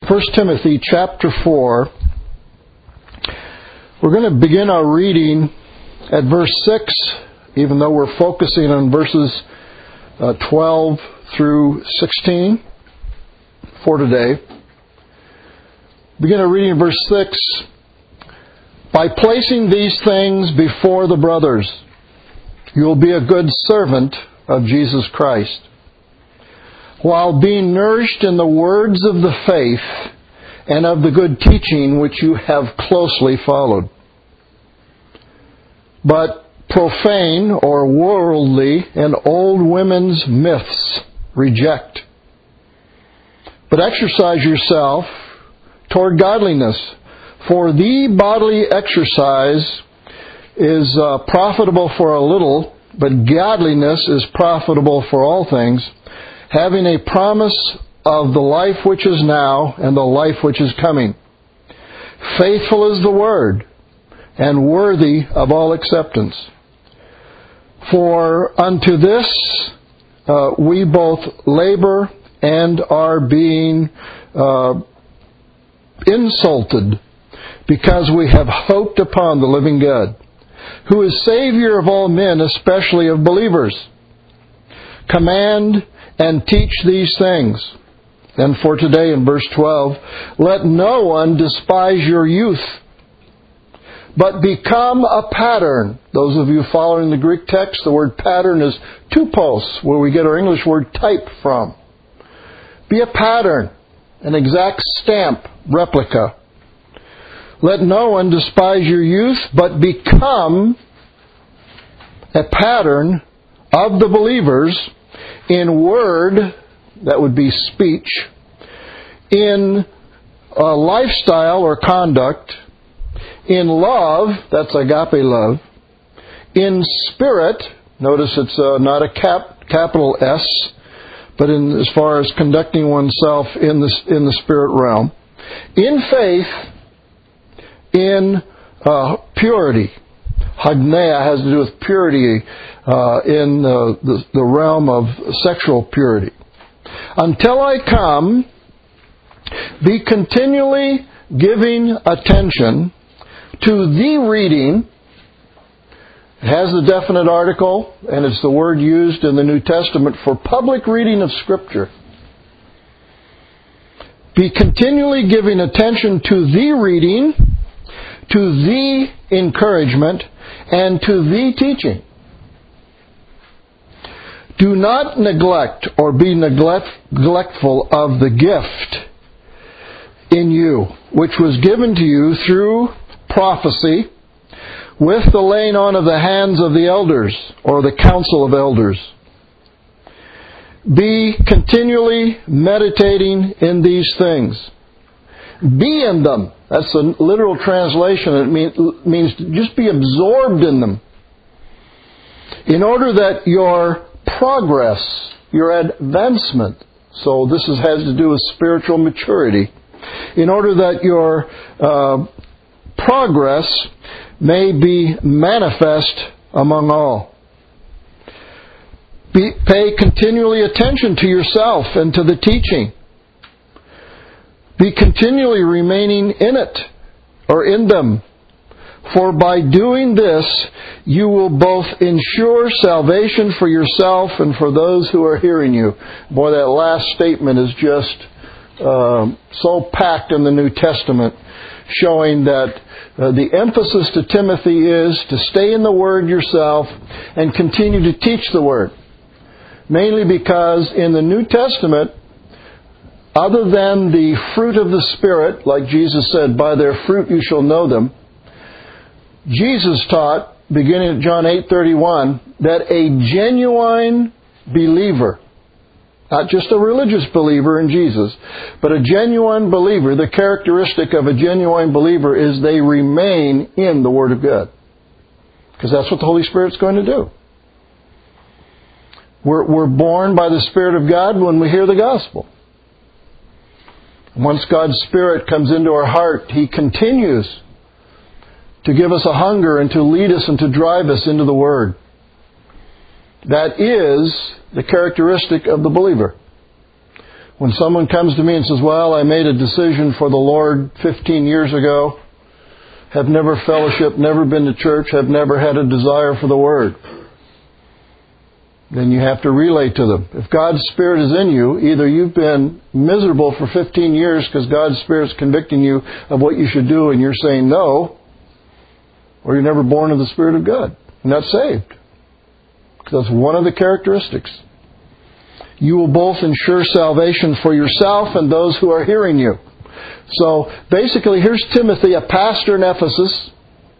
1 Timothy chapter 4. We're going to begin our reading at verse 6, even though we're focusing on verses 12 through 16 for today. Begin our reading in verse 6. By placing these things before the brothers, you will be a good servant of Jesus Christ, while being nourished in the words of the faith and of the good teaching which you have closely followed. But profane or worldly and old women's myths reject. But exercise yourself toward godliness, for the bodily exercise is profitable for a little, but godliness is profitable for all things, having a promise of the life which is now and the life which is coming. Faithful is the word, and worthy of all acceptance. For unto this we both labor and are being insulted, because we have hoped upon the living God, who is Savior of all men, especially of believers. Command and teach these things. And for today in verse 12, let no one despise your youth, but become a pattern. Those of you following the Greek text, the word pattern is tupos, where we get our English word type from. Be a pattern, an exact stamp, replica. Let no one despise your youth, but become a pattern of the believers in word, that would be speech, in lifestyle or conduct, in love, that's agape love, in spirit, notice it's not a capital S, but in as far as conducting oneself in the spirit realm, in faith, in purity. Hagneia has to do with purity in the realm of sexual purity. Until I come, be continually giving attention to the reading. It has the definite article, and it's the word used in the New Testament for public reading of Scripture. Be continually giving attention to the reading, to the encouragement, and to the teaching. Do not neglect or be neglectful of the gift in you, which was given to you through prophecy, with the laying on of the hands of the elders, or the council of elders. Be continually meditating in these things. Be in them. That's a literal translation. It means just be absorbed in them, in order that your progress, your advancement, so this has to do with spiritual maturity, in order that your progress may be manifest among all. Pay continually attention to yourself and to the teaching. Be continually remaining in it, or in them. For by doing this, you will both ensure salvation for yourself and for those who are hearing you. Boy, that last statement is just so packed in the New Testament, showing that the emphasis to Timothy is to stay in the Word yourself and continue to teach the Word. Mainly because in the New Testament, other than the fruit of the Spirit, like Jesus said, by their fruit you shall know them, Jesus taught, beginning at John 8:31, that a genuine believer, not just a religious believer in Jesus, but a genuine believer, the characteristic of a genuine believer is they remain in the Word of God. Because that's what the Holy Spirit's going to do. We're born by the Spirit of God when we hear the gospel. Once God's Spirit comes into our heart, He continues to give us a hunger and to lead us and to drive us into the Word. That is the characteristic of the believer. When someone comes to me and says, well, I made a decision for the Lord 15 years ago, have never fellowshiped, never been to church, have never had a desire for the Word, then you have to relate to them. If God's Spirit is in you, either you've been miserable for 15 years because God's Spirit's convicting you of what you should do and you're saying no, or you're never born of the Spirit of God. You're not saved. Because that's one of the characteristics. You will both ensure salvation for yourself and those who are hearing you. So basically, here's Timothy, a pastor in Ephesus.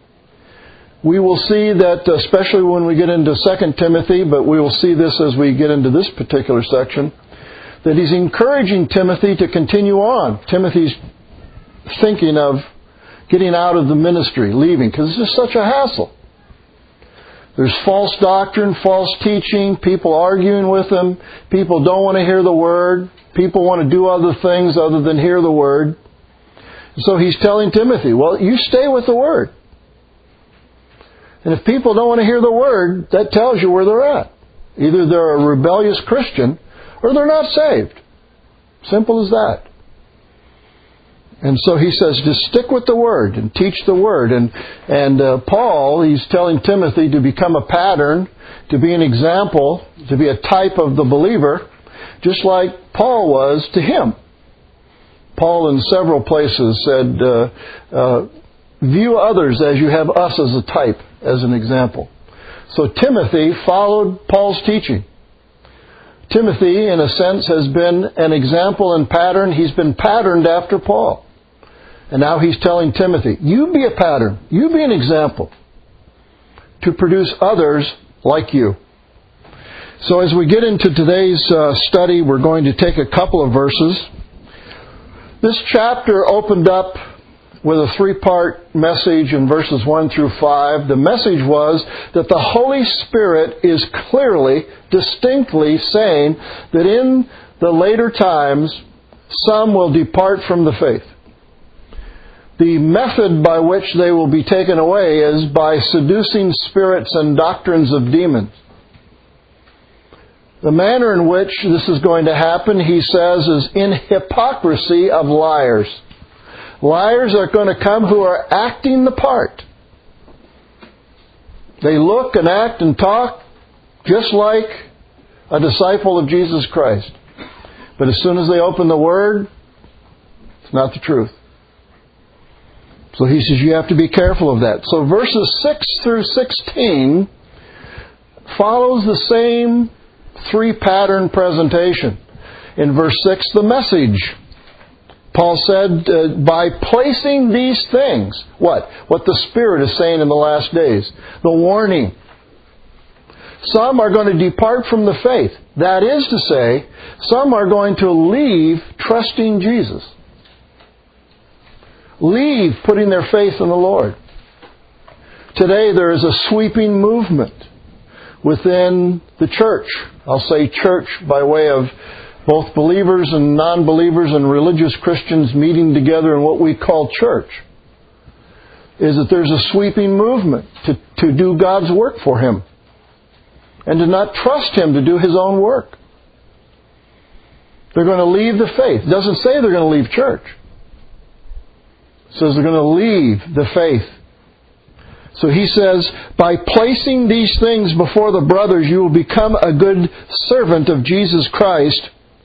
We will see that, especially when we get into 2 Timothy, but we will see this as we get into this particular section, that he's encouraging Timothy to continue on. Timothy's thinking of getting out of the ministry, leaving, because it's just such a hassle. There's false doctrine, false teaching, people arguing with him, people don't want to hear the Word, people want to do other things other than hear the Word. So he's telling Timothy, well, you stay with the Word. And if people don't want to hear the Word, that tells you where they're at. Either they're a rebellious Christian or they're not saved. Simple as that. And so he says, just stick with the Word and teach the Word. And Paul, he's telling Timothy to become a pattern, to be an example, to be a type of the believer, just like Paul was to him. Paul in several places said, view others as you have us as a type, as an example. So Timothy followed Paul's teaching. Timothy, in a sense, has been an example and pattern. He's been patterned after Paul. And now he's telling Timothy, you be a pattern, you be an example to produce others like you. So as we get into today's study, we're going to take a couple of verses. This chapter opened up with a three-part message in verses 1 through 5. The message was that the Holy Spirit is clearly, distinctly saying that in the later times, some will depart from the faith. The method by which they will be taken away is by seducing spirits and doctrines of demons. The manner in which this is going to happen, he says, is in hypocrisy of liars. Liars are going to come who are acting the part. They look and act and talk just like a disciple of Jesus Christ. But as soon as they open the Word, it's not the truth. So he says you have to be careful of that. So verses 6 through 16 follows the same three-pattern presentation. In verse 6, the message. Paul said, by placing these things, what? What the Spirit is saying in the last days. The warning. Some are going to depart from the faith. That is to say, some are going to leave trusting Jesus. Leave putting their faith in the Lord. Today there is a sweeping movement within the church. I'll say church by way of both believers and non-believers and religious Christians meeting together in what we call church. Is that there's a sweeping movement to do God's work for Him. And to not trust Him to do His own work. They're going to leave the faith. It doesn't say they're going to leave church. It says they're going to leave the faith. So he says, by placing these things before the brothers, you will become a good servant of Jesus Christ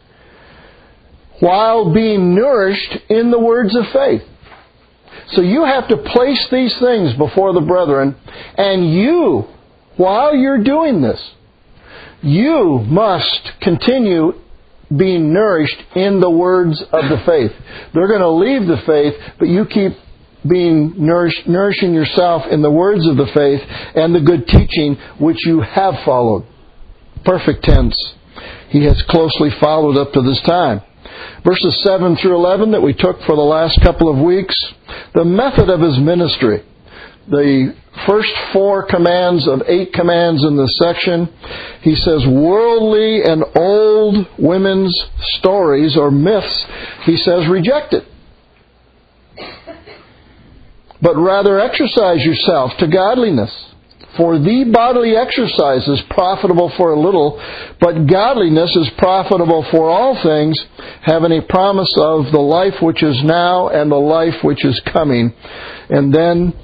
while being nourished in the words of faith. So you have to place these things before the brethren, and you, while you're doing this, you must continue being nourished in the words of the faith. They're going to leave the faith, but you keep being nourishing yourself in the words of the faith and the good teaching which you have followed. Perfect tense. He has closely followed up to this time. Verses 7 through 11 that we took for the last couple of weeks. The method of his ministry. The first 4 commands of 8 commands in this section. He says, worldly and old women's stories or myths, he says, reject it. But rather exercise yourself to godliness. For the bodily exercise is profitable for a little, but godliness is profitable for all things, having a promise of the life which is now and the life which is coming. And then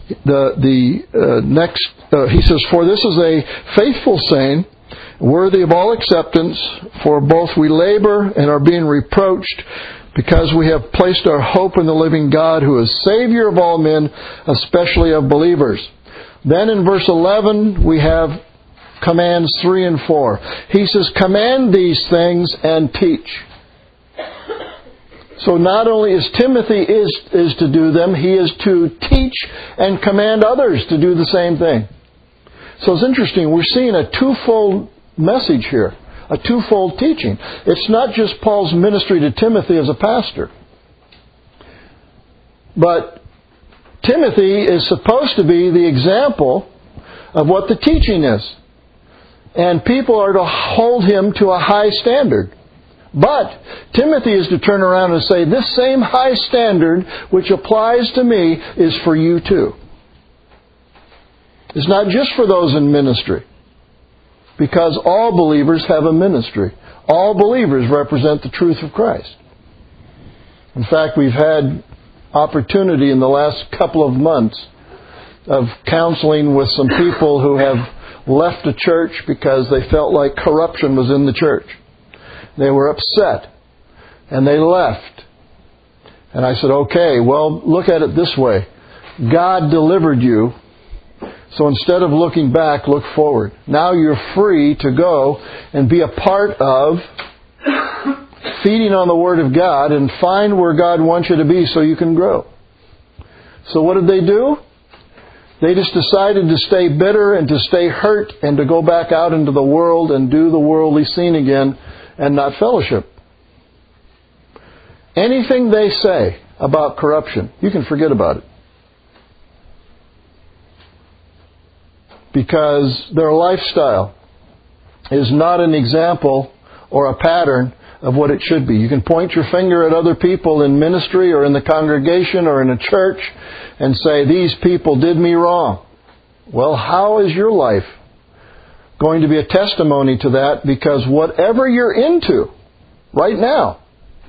he says, for this is a faithful saying, worthy of all acceptance, for both we labor and are being reproached, because we have placed our hope in the living God, who is Savior of all men, especially of believers. Then in verse 11, we have commands 3 and 4. He says, command these things and teach. So not only is Timothy is to do them, he is to teach and command others to do the same thing. So it's interesting, we're seeing a twofold message here, a twofold teaching. It's not just Paul's ministry to Timothy as a pastor, but Timothy is supposed to be the example of what the teaching is. And people are to hold him to a high standard. But Timothy is to turn around and say, this same high standard which applies to me is for you too. It's not just for those in ministry. Because all believers have a ministry. All believers represent the truth of Christ. In fact, we've had opportunity in the last couple of months of counseling with some people who have left the church because they felt like corruption was in the church. They were upset and they left. And I said, okay, well, look at it this way. God delivered you, so instead of looking back, look forward. Now you're free to go and be a part of feeding on the Word of God and find where God wants you to be so you can grow. So what did they do? They just decided to stay bitter and to stay hurt and to go back out into the world and do the worldly scene again and not fellowship. Anything they say about corruption, you can forget about it. Because their lifestyle is not an example or a pattern of what it should be. You can point your finger at other people in ministry or in the congregation or in a church and say, these people did me wrong. Well, how is your life going to be a testimony to that? Because whatever you're into right now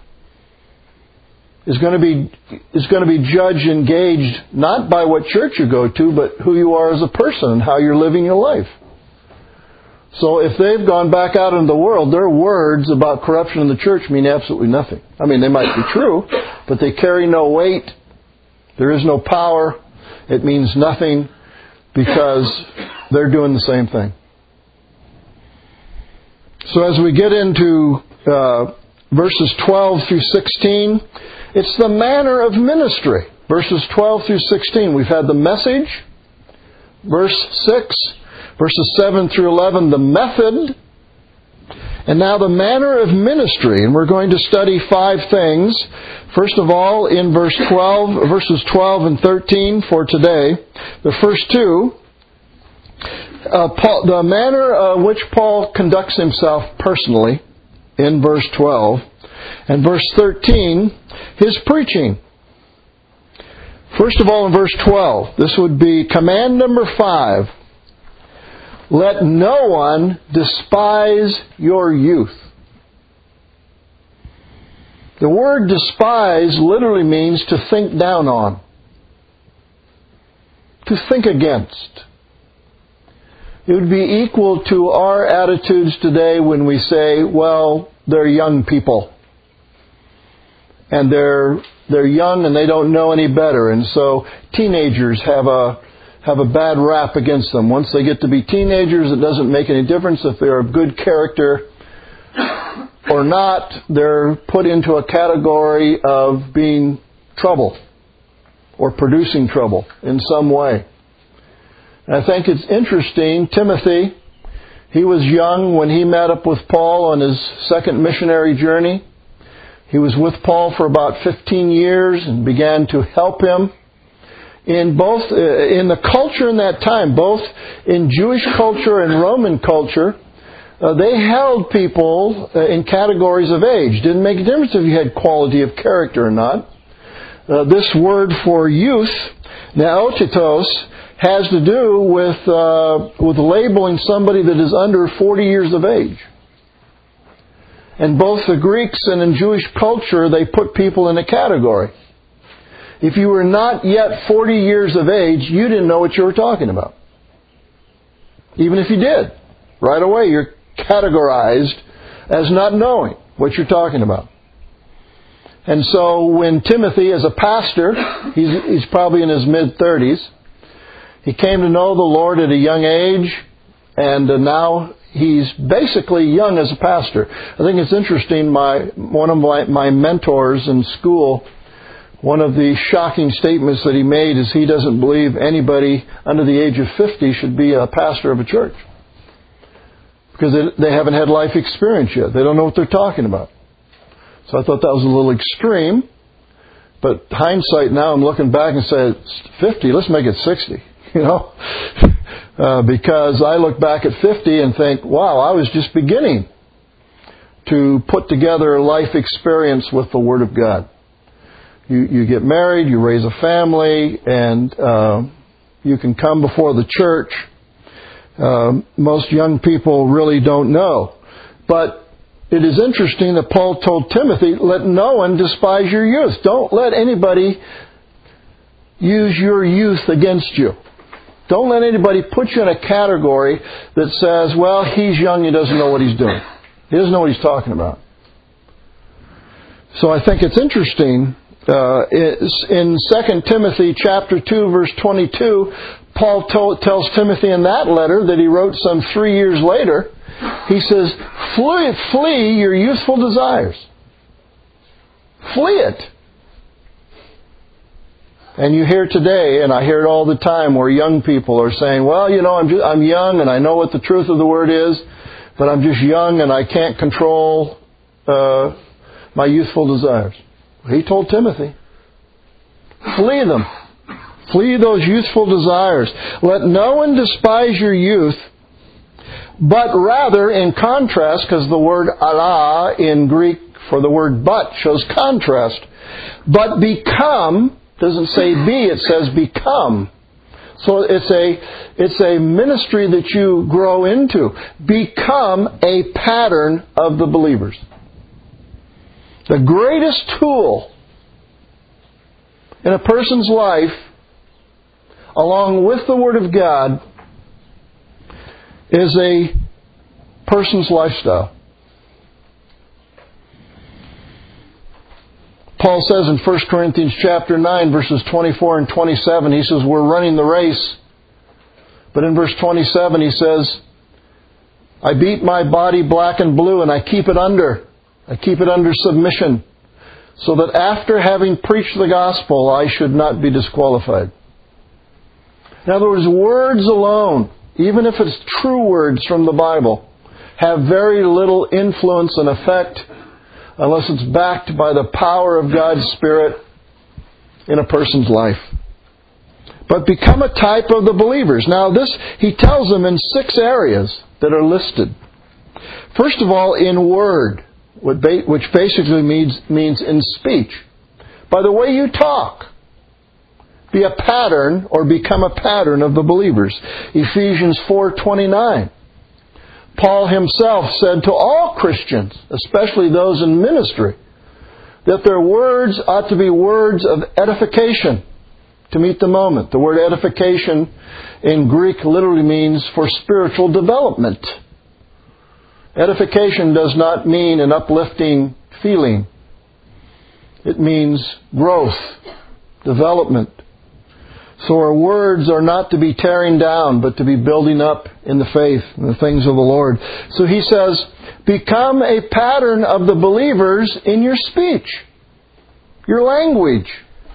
is going to be judged and gauged not by what church you go to, but who you are as a person and how you're living your life. So if they've gone back out into the world, their words about corruption in the church mean absolutely nothing. I mean, they might be true, but they carry no weight. There is no power. It means nothing because they're doing the same thing. So as we get into verses 12 through 16, it's the manner of ministry. Verses 12 through 16, we've had the message. Verse 6, verses 7 through 11, the method. And now the manner of ministry. And we're going to study 5 things. First of all, in verses 12 and 13 for today, the first 2, the manner which Paul conducts himself personally in verse 12. And verse 13, his preaching. First of all, in verse 12, this would be command number 5. Let no one despise your youth. The word despise literally means to think down on, to think against. It would be equal to our attitudes today when we say, well, they're young people. And they're young and they don't know any better. And so teenagers have a bad rap against them. Once they get to be teenagers, it doesn't make any difference if they're of good character or not. They're put into a category of being trouble or producing trouble in some way. And I think it's interesting, Timothy, he was young when he met up with Paul on his second missionary journey. He was with Paul for about 15 years and began to help him in the culture in that time, both in Jewish culture and Roman culture. They held people in categories of age. Didn't make a difference if you had quality of character or not. This word for youth, neotitos, has to do with labeling somebody that is under 40 years of age. And both the Greeks and in Jewish culture, they put people in a category. If you were not yet 40 years of age, you didn't know what you were talking about. Even if you did. Right away, you're categorized as not knowing what you're talking about. And so when Timothy, as a pastor, he's probably in his mid-30s, he came to know the Lord at a young age, and now he's basically young as a pastor. I think it's interesting, one of my mentors in school, one of the shocking statements that he made is he doesn't believe anybody under the age of 50 should be a pastor of a church. Because they haven't had life experience yet. They don't know what they're talking about. So I thought that was a little extreme. But hindsight now, I'm looking back and say, 50, let's make it 60. Because I look back at 50 and think, wow, I was just beginning to put together life experience with the Word of God. You get married, you raise a family, and you can come before the church. Most young people really don't know. But it is interesting that Paul told Timothy, let no one despise your youth. Don't let anybody use your youth against you. Don't let anybody put you in a category that says, well, he's young, he doesn't know what he's doing. He doesn't know what he's talking about. So I think it's interesting. In 2 Timothy chapter 2, verse 22, Paul tells Timothy in that letter that he wrote some 3 years later, he says, flee your youthful desires. Flee it. And you hear today, and I hear it all the time, where young people are saying, well, I'm young and I know what the truth of the Word is, but I'm just young and I can't control my youthful desires. He told Timothy, flee them. Flee those youthful desires. Let no one despise your youth, but rather, in contrast, because the word ala in Greek for the word but shows contrast, but become, doesn't say be, it says become. So it's a ministry that you grow into. Become a pattern of the believers. The greatest tool in a person's life, along with the Word of God, is a person's lifestyle. Paul says in 1 Corinthians chapter 9, verses 24 and 27, he says, we're running the race. But in verse 27 he says, I beat my body black and blue and I keep it under. I keep it under submission, so that after having preached the gospel, I should not be disqualified. In other words, words alone, even if it's true words from the Bible, have very little influence and effect unless it's backed by the power of God's Spirit in a person's life. But become a type of the believers. Now this, he tells them in 6 areas that are listed. First of all, in word, which basically means in speech. By the way you talk, be a pattern or become a pattern of the believers. Ephesians 4:29. Paul himself said to all Christians, especially those in ministry, that their words ought to be words of edification to meet the moment. The word edification in Greek literally means for spiritual development. Edification does not mean an uplifting feeling. It means growth, development. So our words are not to be tearing down, but to be building up in the faith and the things of the Lord. So he says, become a pattern of the believers in your speech, your language,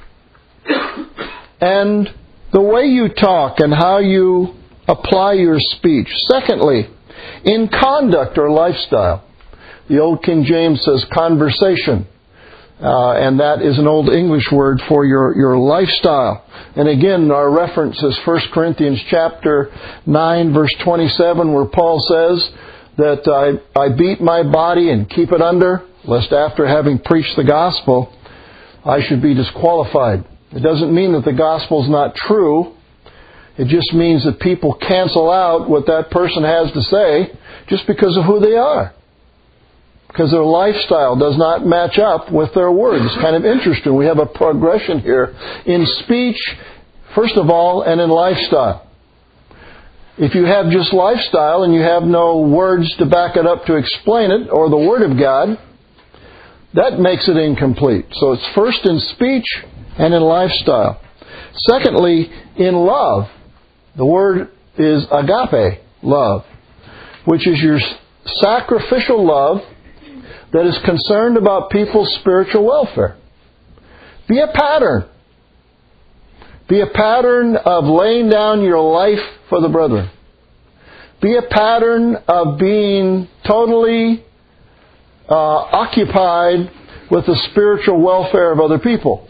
and the way you talk and how you apply your speech. Secondly, in conduct or lifestyle. The Old King James says conversation. And that is an Old English word for your lifestyle. And again, our reference is 1 Corinthians chapter 9, verse 27, where Paul says that I beat my body and keep it under, lest after having preached the gospel, I should be disqualified. It doesn't mean that the gospel is not true. It just means that people cancel out what that person has to say just because of who they are. Because their lifestyle does not match up with their words. It's kind of interesting. We have a progression here in speech, first of all, and in lifestyle. If you have just lifestyle and you have no words to back it up to explain it, or the Word of God, that makes it incomplete. So it's first in speech and in lifestyle. Secondly, in love. The word is agape, love, which is your sacrificial love that is concerned about people's spiritual welfare. Be a pattern. Be a pattern of laying down your life for the brethren. Be a pattern of being totally occupied with the spiritual welfare of other people.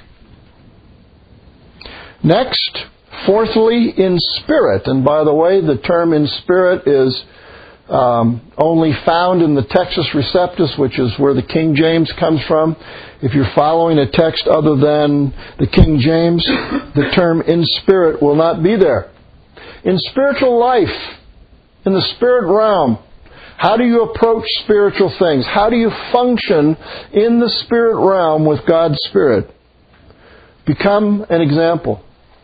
Next, fourthly, in spirit. And by the way, the term in spirit is only found in the Textus Receptus, which is where the King James comes from. If you're following a text other than the King James, the term in spirit will not be there. In spiritual life, in the spirit realm, how do you approach spiritual things? How do you function in the spirit realm with God's Spirit? Become an example.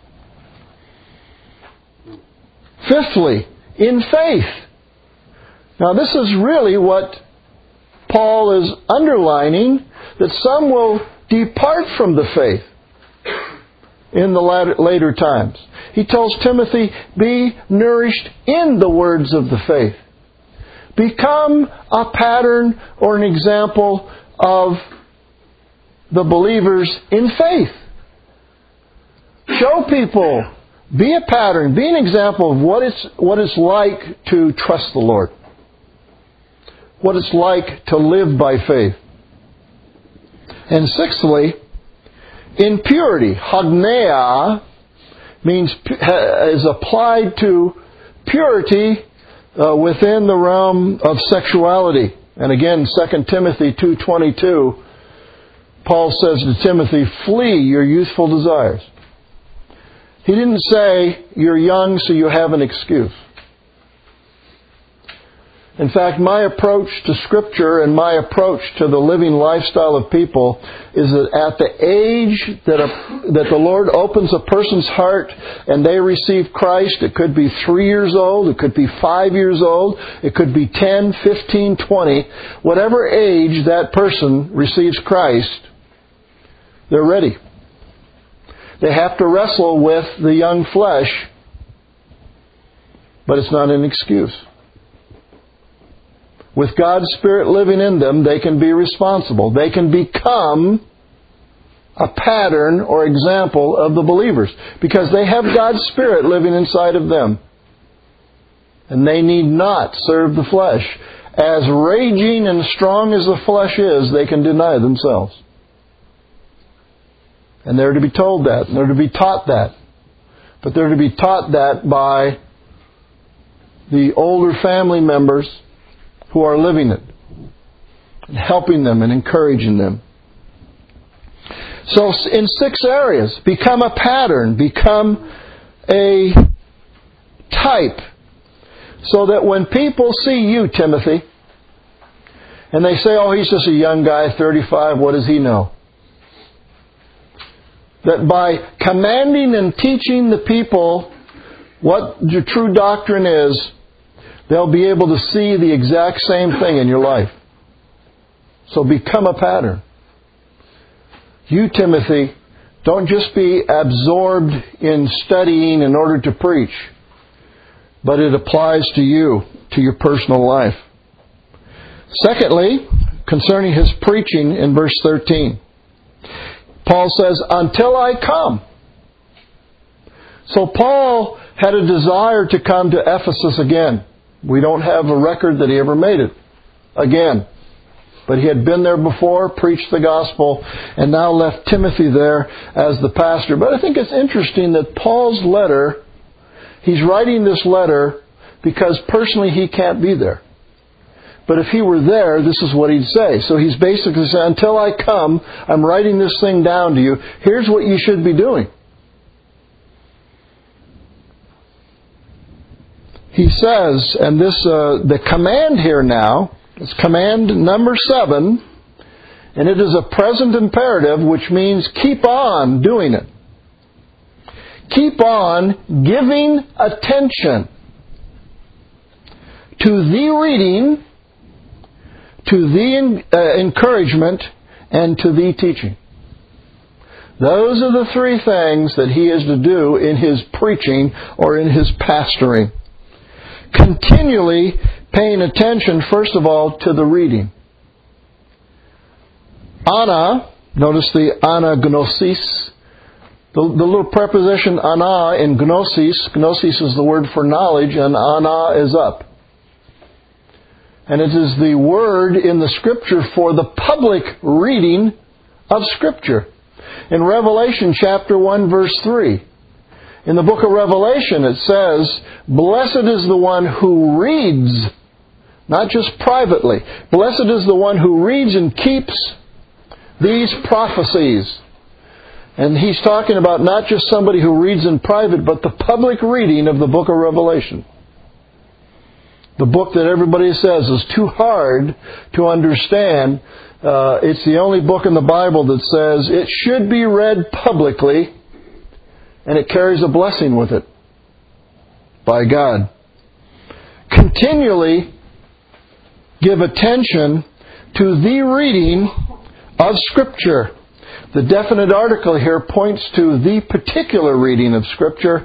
Fifthly, in faith. Now this is really what Paul is underlining, that some will depart from the faith in the later times. He tells Timothy, be nourished in the words of the faith. Become a pattern or an example of the believers in faith. Show people. Be a pattern. Be an example of what it's like to trust the Lord. What it's like to live by faith. And sixthly, in purity. Hagneia is applied to purity within the realm of sexuality. And again, 2 Timothy 2:22, Paul says to Timothy, flee your youthful desires. He didn't say, you're young so you have an excuse. In fact, my approach to Scripture and my approach to the living lifestyle of people is that at the age that the Lord opens a person's heart and they receive Christ, it could be 3 years old, it could be 5 years old, it could be 10, 15, 20, whatever age that person receives Christ, they're ready. They have to wrestle with the young flesh, but it's not an excuse. With God's Spirit living in them, they can be responsible. They can become a pattern or example of the believers because they have God's Spirit living inside of them. And they need not serve the flesh. As raging and strong as the flesh is, they can deny themselves. And they're to be told that. And they're to be taught that. But they're to be taught that by the older family members who are living it. And helping them and encouraging them. So in 6 areas, become a pattern. Become a type. So that when people see you, Timothy, and they say, oh, he's just a young guy, 35, what does he know? That by commanding and teaching the people what your true doctrine is, they'll be able to see the exact same thing in your life. So become a pattern. You, Timothy, don't just be absorbed in studying in order to preach, but it applies to you, to your personal life. Secondly, concerning his preaching in verse 13. Paul says, until I come. So Paul had a desire to come to Ephesus again. We don't have a record that he ever made it again. But he had been there before, preached the gospel, and now left Timothy there as the pastor. But I think it's interesting that Paul's letter, he's writing this letter because personally he can't be there. But if he were there, this is what he'd say. So he's basically saying, until I come, I'm writing this thing down to you. Here's what you should be doing. he says, and this the command here now, it's command number 7, and it is a present imperative, which means keep on doing it. Keep on giving attention to the reading, to the encouragement, and to the teaching. Those are the 3 things that he is to do in his preaching or in his pastoring. Continually paying attention, first of all, to the reading. Ana, notice the anagnosis. The little preposition ana in gnosis. Gnosis is the word for knowledge, and ana is up. And it is the word in the Scripture for the public reading of Scripture. In Revelation chapter 1 verse 3, in the book of Revelation it says, "Blessed is the one who reads," not just privately. "Blessed is the one who reads and keeps these prophecies." And he's talking about not just somebody who reads in private, but the public reading of the book of Revelation. The book that everybody says is too hard to understand. It's the only book in the Bible that says it should be read publicly, and it carries a blessing with it by God. Continually give attention to the reading of Scripture. The definite article here points to the particular reading of Scripture,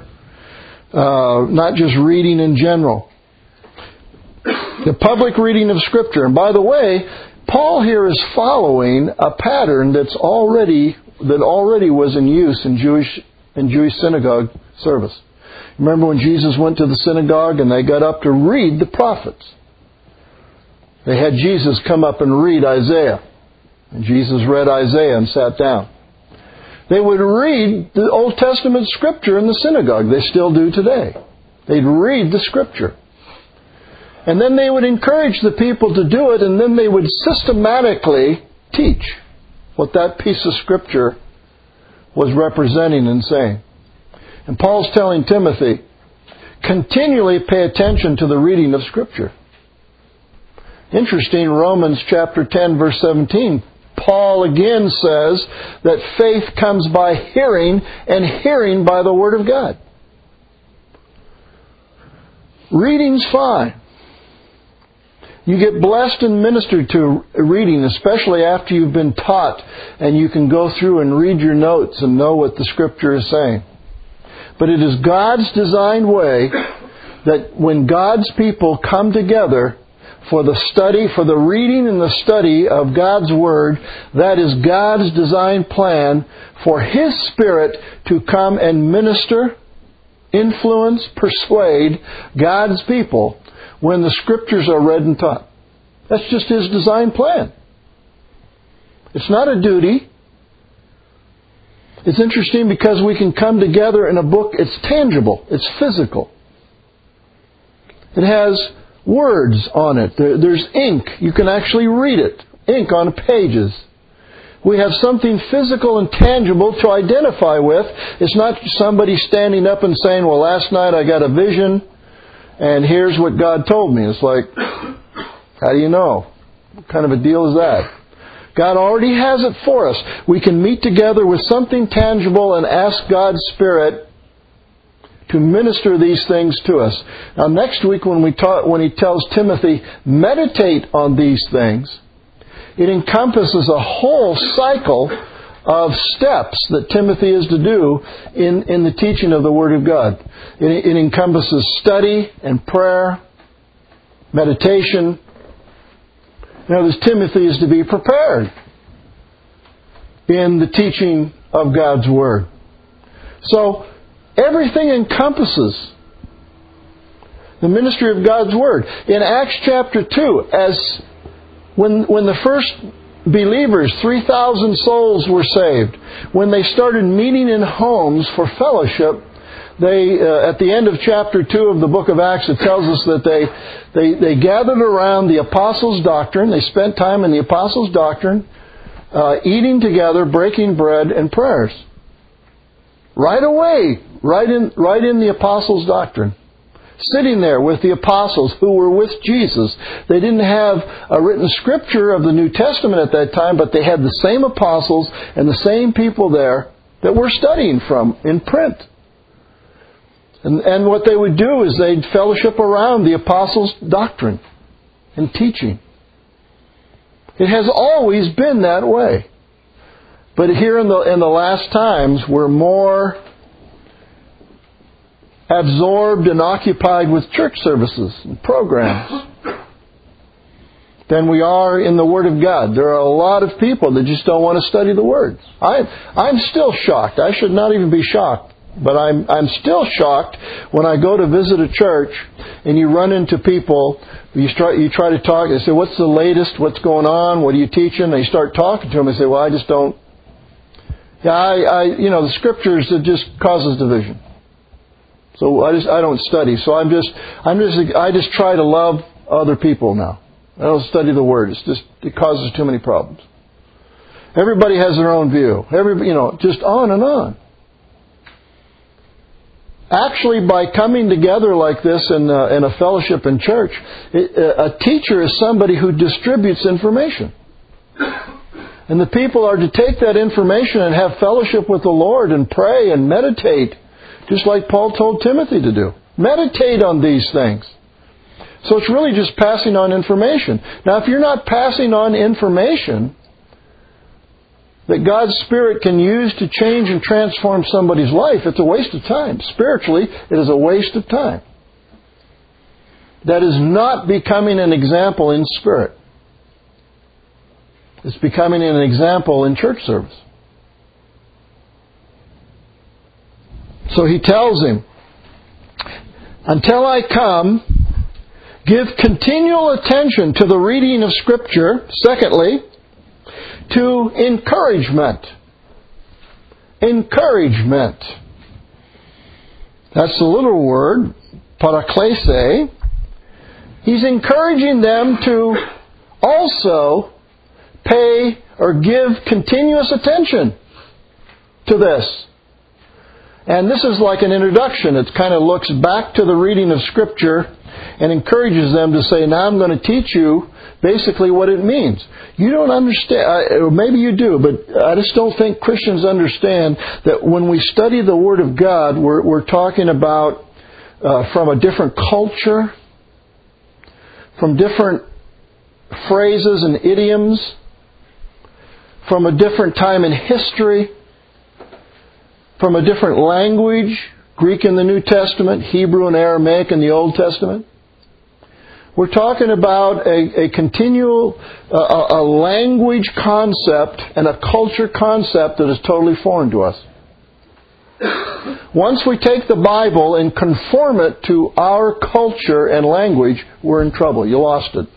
not just reading in general. The public reading of Scripture. And by the way, Paul here is following a pattern that already was in use in Jewish synagogue service. Remember when Jesus went to the synagogue and they got up to read the prophets? They had Jesus come up and read Isaiah. And Jesus read Isaiah and sat down. They would read the Old Testament Scripture in the synagogue. They still do today. They'd read the Scripture. And then they would encourage the people to do it, and then they would systematically teach what that piece of Scripture was representing and saying. And Paul's telling Timothy, continually pay attention to the reading of Scripture. Interesting, Romans chapter 10, verse 17, Paul again says that faith comes by hearing, and hearing by the Word of God. Reading's fine. You get blessed and ministered to reading, especially after you've been taught and you can go through and read your notes and know what the Scripture is saying. But it is God's designed way that when God's people come together for the study, for the reading and the study of God's Word, that is God's designed plan for His Spirit to come and minister, influence, persuade God's people when the Scriptures are read and taught. That's just His design plan. It's not a duty. It's interesting because we can come together in a book. It's tangible. It's physical. It has words on it. There's ink. You can actually read it. Ink on pages. We have something physical and tangible to identify with. It's not somebody standing up and saying, well, last night I got a vision, and here's what God told me. It's like, how do you know? What kind of a deal is that? God already has it for us. We can meet together with something tangible and ask God's Spirit to minister these things to us. Now next week when He tells Timothy, meditate on these things, it encompasses a whole cycle of steps that Timothy is to do in the teaching of the Word of God. It encompasses study and prayer, meditation. Now, Timothy is to be prepared in the teaching of God's Word. So, everything encompasses the ministry of God's Word. In Acts chapter 2, as when the first believers, 3,000 souls were saved. When they started meeting in homes for fellowship, they at the end of chapter 2 of the book of Acts, it tells us that they gathered around the apostles' doctrine. They spent time in the apostles' doctrine, eating together, breaking bread, and prayers. Right away, right in the apostles' doctrine. sitting there with the apostles who were with Jesus. They didn't have a written scripture of the New Testament at that time, but they had the same apostles and the same people there that we're studying from in print. And what they would do is they'd fellowship around the apostles' doctrine and teaching. It has always been that way. But here in the last times, we're more absorbed and occupied with church services and programs than we are in the Word of God. There are a lot of people that just don't want to study the Word. I'm still shocked. I should not even be shocked. But I'm still shocked when I go to visit a church and you run into people, you try to talk, they say, what's the latest, what's going on, what are you teaching? And you start talking to them and say, well, I just don't, the Scriptures, it just causes division. So I don't study. So I just try to love other people now. I don't study the Word. It causes too many problems. Everybody has their own view. Just on and on. Actually, by coming together like this in a fellowship in church, a teacher is somebody who distributes information. And the people are to take that information and have fellowship with the Lord and pray and meditate, just like Paul told Timothy to do. Meditate on these things. So it's really just passing on information. Now, if you're not passing on information that God's Spirit can use to change and transform somebody's life, it's a waste of time. Spiritually, it is a waste of time. That is not becoming an example in spirit. It's becoming an example in church service. So he tells him, until I come, give continual attention to the reading of Scripture. Secondly, to encouragement. Encouragement. That's the little word, paraklese. He's encouraging them to also pay or give continuous attention to this. And this is like an introduction. It kind of looks back to the reading of Scripture and encourages them to say, now I'm going to teach you basically what it means. You don't understand, or maybe you do, but I just don't think Christians understand that when we study the Word of God, we're talking about from a different culture, from different phrases and idioms, from a different time in history, from a different language, Greek in the New Testament, Hebrew and Aramaic in the Old Testament. We're talking about a continual, a language concept and a culture concept that is totally foreign to us. Once we take the Bible and conform it to our culture and language, we're in trouble. You lost it.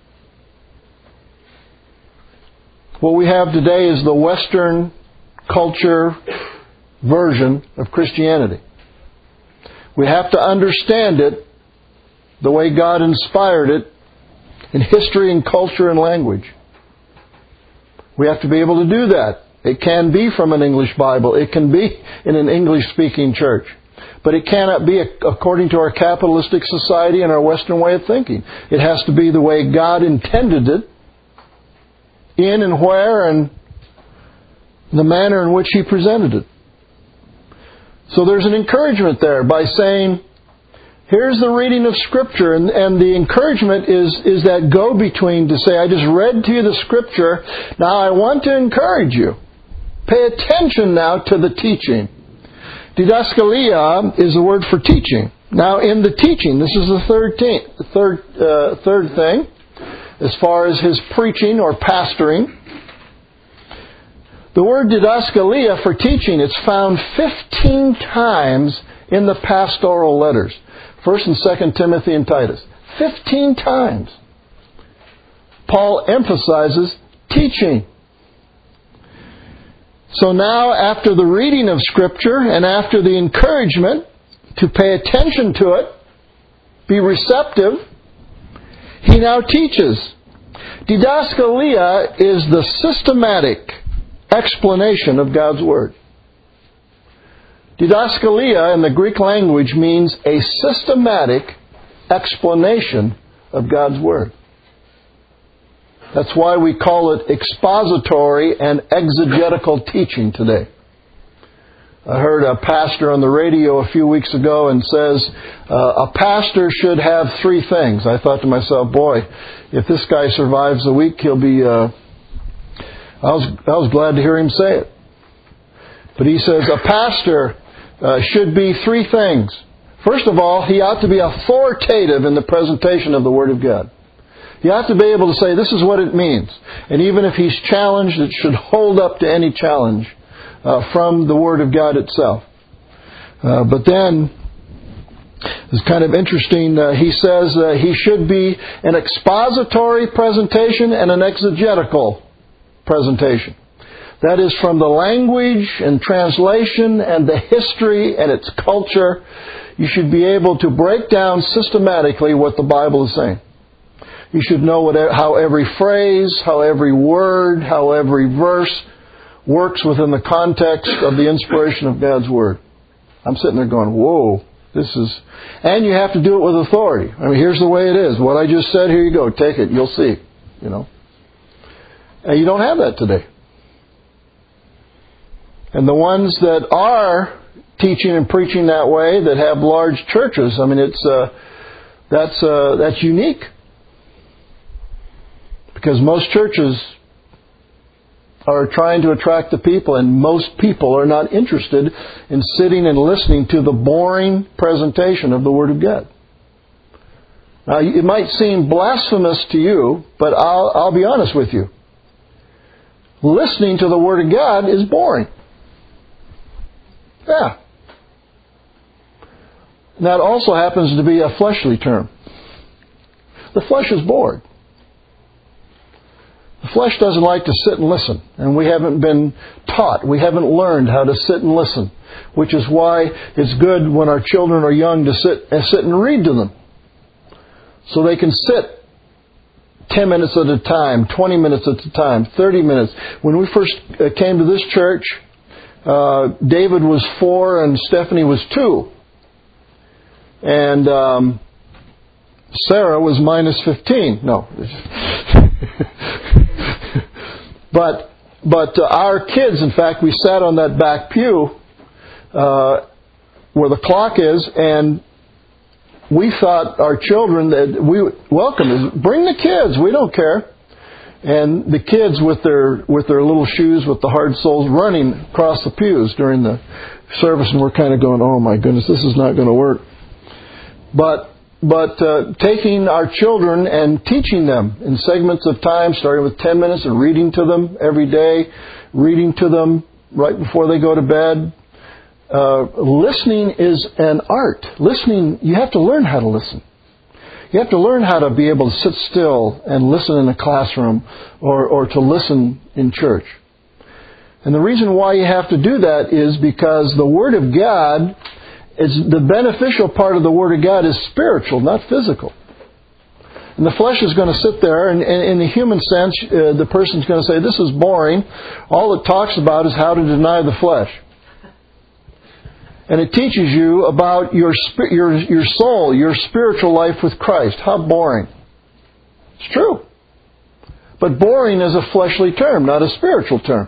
What we have today is the Western culture version of Christianity. We have to understand it the way God inspired it in history and culture and language. We have to be able to do that. It can be from an English Bible. It can be in an English-speaking church. But it cannot be according to our capitalistic society and our Western way of thinking. It has to be the way God intended it, in and where and the manner in which He presented it. So there's an encouragement there by saying, here's the reading of Scripture, and the encouragement is that go-between to say, I just read to you the Scripture, now I want to encourage you. Pay attention now to the teaching. Didaskalia is the word for teaching. Now in the teaching, this is the third thing, as far as his preaching or pastoring. The word didaskalia for teaching, it's found 15 times in the pastoral letters. 1 and 2 Timothy and Titus. 15 times. Paul emphasizes teaching. So now, after the reading of Scripture and after the encouragement to pay attention to it, be receptive, he now teaches. Didaskalia is the systematic explanation of God's Word. Didaskalia in the Greek language means a systematic explanation of God's Word. That's why we call it expository and exegetical teaching today. I heard a pastor on the radio a few weeks ago and says, a pastor should have 3 things. I thought to myself, boy, if this guy survives a week, he'll be... I was glad to hear him say it. But he says a pastor should be 3 things. First of all, he ought to be authoritative in the presentation of the Word of God. He ought to be able to say, this is what it means. And even if he's challenged, it should hold up to any challenge from the Word of God itself. But then, it's kind of interesting, he says he should be an expository presentation and an exegetical presentation. That is, from the language and translation and the history and its culture, you should be able to break down systematically what the Bible is saying. You should know how every phrase, how every word, how every verse works within the context of the inspiration of God's Word. I'm sitting there going, whoa, this is... And you have to do it with authority. I mean, here's the way it is. What I just said, here you go, take it, you'll see. You know. And you don't have that today. And the ones that are teaching and preaching that way, that have large churches, I mean, that's unique. Because most churches are trying to attract the people, and most people are not interested in sitting and listening to the boring presentation of the Word of God. Now, it might seem blasphemous to you, but I'll be honest with you. Listening to the Word of God is boring. Yeah. And that also happens to be a fleshly term. The flesh is bored. The flesh doesn't like to sit and listen. And we haven't been taught. We haven't learned how to sit and listen. Which is why it's good when our children are young to sit and read to them. So they can sit 10 minutes at a time, 20 minutes at a time, 30 minutes. When we first came to this church, David was 4 and Stephanie was 2. And Sarah was minus 15. No. But our kids, in fact, we sat on that back pew where the clock is, and we thought our children that we welcome is bring the kids. We don't care. And the kids with their little shoes with the hard soles running across the pews during the service, and we're kind of going, oh my goodness, this is not going to work. But taking our children and teaching them in segments of time, starting with 10 minutes and reading to them every day, reading to them right before they go to bed. Listening is an art. Listening, you have to learn how to listen. You have to learn how to be able to sit still and listen in a classroom or to listen in church. And the reason why you have to do that is because the Word of God, the beneficial part of the Word of God is spiritual, not physical. And the flesh is going to sit there, and in the human sense, the person's going to say, this is boring. All it talks about is how to deny the flesh. And it teaches you about your soul, your spiritual life with Christ. How boring. It's true. But boring is a fleshly term, not a spiritual term.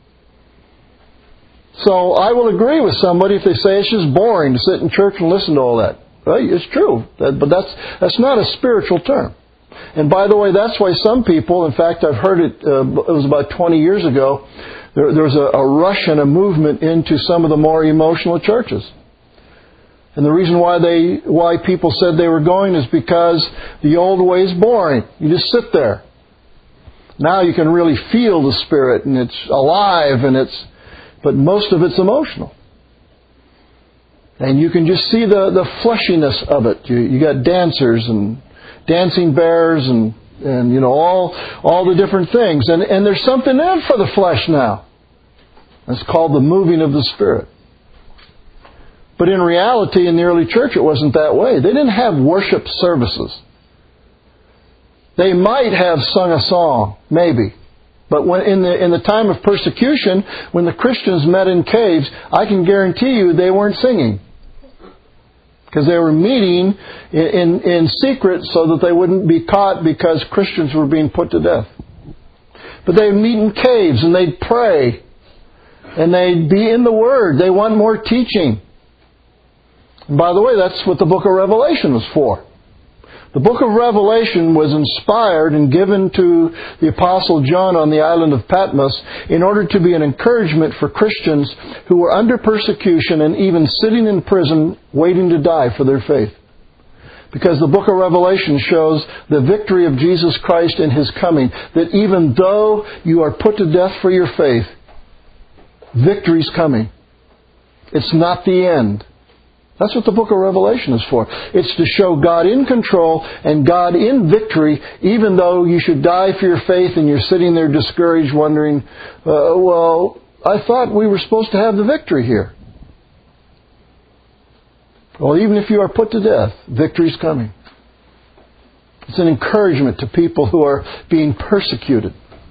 So I will agree with somebody if they say it's just boring to sit in church and listen to all that. Right? It's true. But that's not a spiritual term. And by the way, that's why some people, in fact, I've heard it, it was about 20 years ago, there was a rush and a movement into some of the more emotional churches. And the reason why people said they were going is because the old way is boring. You just sit there. Now you can really feel the Spirit, and it's alive, but most of it's emotional. And you can just see the fleshiness of it. You got dancers and dancing bears and you know all the different things. And there's something in it for the flesh now. It's called the moving of the Spirit. But in reality, in the early church, it wasn't that way. They didn't have worship services. They might have sung a song, maybe. But when in the time of persecution, when the Christians met in caves, I can guarantee you they weren't singing. Because they were meeting in secret so that they wouldn't be caught because Christians were being put to death. But they'd meet in caves and they'd pray. And they'd be in the Word. They want more teaching. And by the way, that's what the book of Revelation was for. The book of Revelation was inspired and given to the Apostle John on the island of Patmos in order to be an encouragement for Christians who were under persecution and even sitting in prison waiting to die for their faith. Because the book of Revelation shows the victory of Jesus Christ in His coming. That even though you are put to death for your faith, victory's coming. It's not the end. That's what the book of Revelation is for. It's to show God in control and God in victory, even though you should die for your faith and you're sitting there discouraged wondering, well, I thought we were supposed to have the victory here. Well, even if you are put to death, victory's coming. It's an encouragement to people who are being persecuted.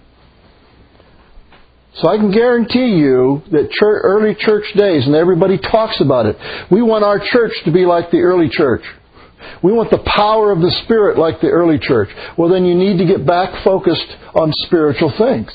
So I can guarantee you that early church days, and everybody talks about it, we want our church to be like the early church. We want the power of the Spirit like the early church. Well, then you need to get back focused on spiritual things.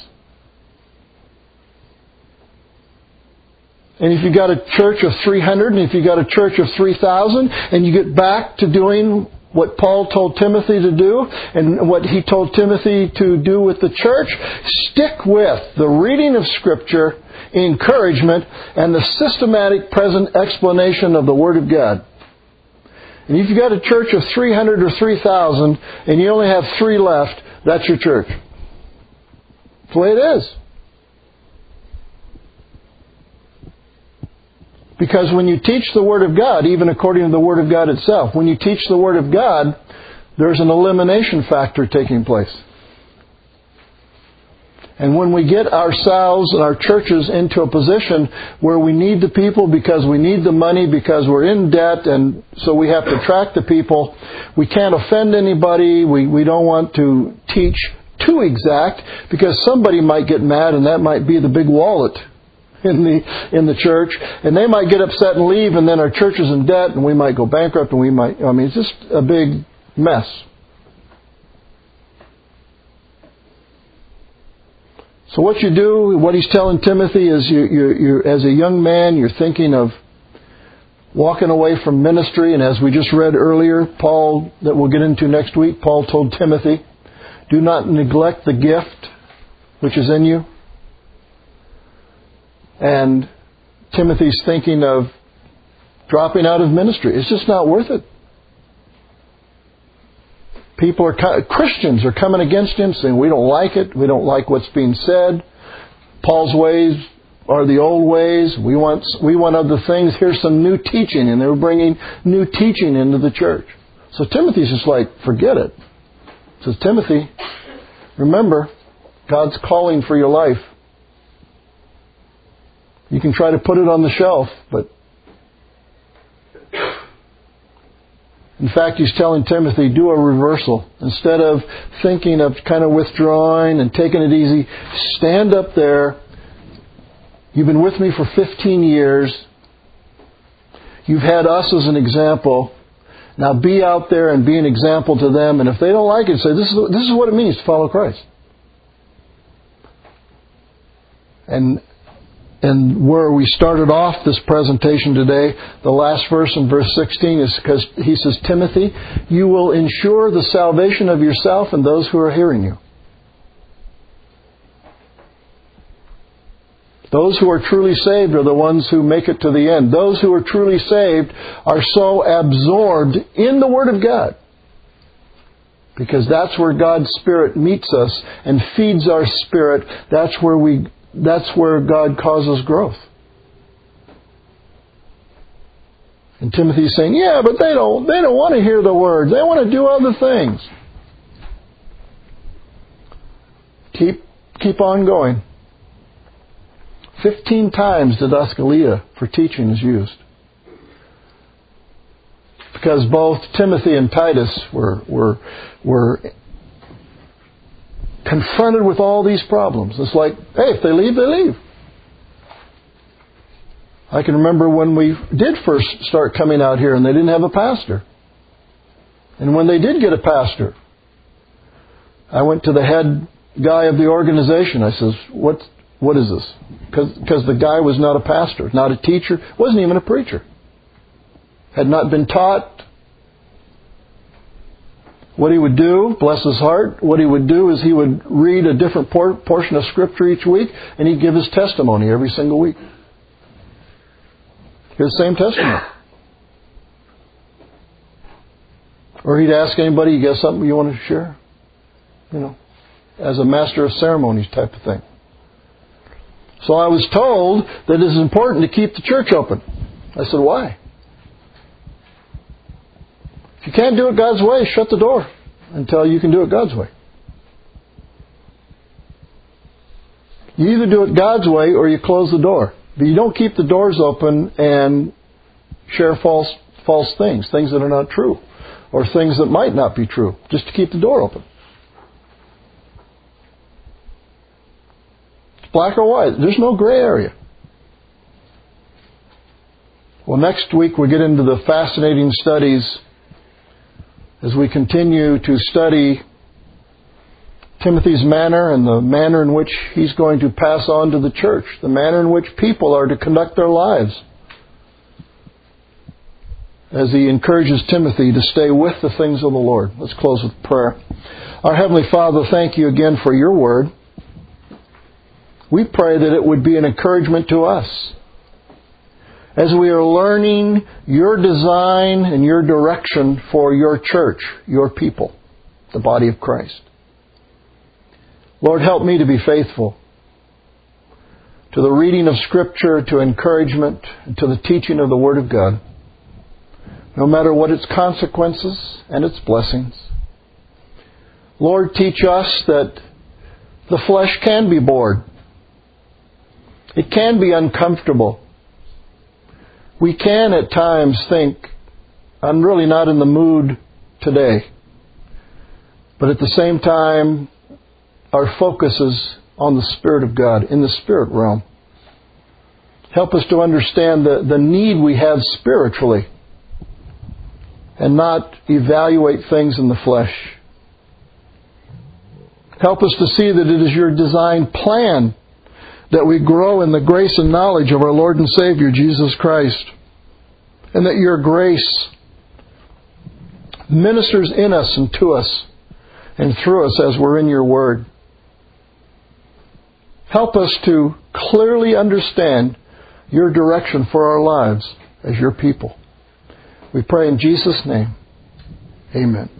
And if you've got a church of 300, and if you've got a church of 3,000, and you get back to doing what Paul told Timothy to do, and what he told Timothy to do with the church, stick with the reading of Scripture, encouragement, and the systematic present explanation of the Word of God. And if you've got a church of 300 or 3,000, and you only have 3 left, that's your church. That's the way it is. Because when you teach the Word of God, even according to the Word of God itself, when you teach the Word of God, there's an elimination factor taking place. And when we get ourselves and our churches into a position where we need the people because we need the money, because we're in debt, and so we have to attract the people, we can't offend anybody, we don't want to teach too exact, because somebody might get mad and that might be the big wallet in the church, and they might get upset and leave, and then our church is in debt, and we might go bankrupt, and it's just a big mess. So what you do, what he's telling Timothy is, you as a young man, you're thinking of walking away from ministry, and as we just read earlier, Paul, that we'll get into next week, Paul told Timothy, do not neglect the gift which is in you. And Timothy's thinking of dropping out of ministry. It's just not worth it. Christians are coming against him, saying, we don't like it. We don't like what's being said. Paul's ways are the old ways. We want other things. Here's some new teaching. And they were bringing new teaching into the church. So Timothy's just like, forget it. He says, Timothy, remember, God's calling for your life. You can try to put it on the shelf, but in fact, he's telling Timothy, do a reversal. Instead of thinking of kind of withdrawing and taking it easy, stand up there. You've been with me for 15 years. You've had us as an example. Now be out there and be an example to them. And if they don't like it, say, this is what it means to follow Christ. And where we started off this presentation today, the last verse in verse 16 is because he says, Timothy, you will ensure the salvation of yourself and those who are hearing you. Those who are truly saved are the ones who make it to the end. Those who are truly saved are so absorbed in the Word of God. Because that's where God's Spirit meets us and feeds our spirit. That's where God causes growth. And Timothy's saying, yeah, but they don't want to hear the Word. They want to do other things. Keep on going. 15 times didaskalia for teaching is used. Because both Timothy and Titus were confronted with all these problems. It's like, hey, if they leave, they leave. I can remember when we did first start coming out here and they didn't have a pastor. And when they did get a pastor, I went to the head guy of the organization. I says, what is this? Because the guy was not a pastor, not a teacher, wasn't even a preacher. Had not been taught. What he would do, bless his heart, what he would do is he would read a different portion of Scripture each week, and he'd give his testimony every single week. His same testimony. Or he'd ask anybody, you got something you want to share? You know, as a master of ceremonies type of thing. So I was told that it is important to keep the church open. I said, why? If you can't do it God's way, shut the door until you can do it God's way. You either do it God's way or you close the door. But you don't keep the doors open and share false things that are not true, or things that might not be true, just to keep the door open. It's black or white. There's no gray area. Well, next week we get into the fascinating studies as we continue to study Timothy's manner and the manner in which he's going to pass on to the church, the manner in which people are to conduct their lives, as he encourages Timothy to stay with the things of the Lord. Let's close with prayer. Our Heavenly Father, thank you again for your word. We pray that it would be an encouragement to us as we are learning your design and your direction for your church, your people, the body of Christ. Lord, help me to be faithful to the reading of Scripture, to encouragement, and to the teaching of the Word of God, no matter what its consequences and its blessings. Lord, teach us that the flesh can be bored. It can be uncomfortable. We can at times think, I'm really not in the mood today. But at the same time, our focus is on the Spirit of God, in the spirit realm. Help us to understand the need we have spiritually and not evaluate things in the flesh. Help us to see that it is your designed plan that we grow in the grace and knowledge of our Lord and Savior, Jesus Christ, and that your grace ministers in us and to us and through us as we're in your Word. Help us to clearly understand your direction for our lives as your people. We pray in Jesus' name. Amen.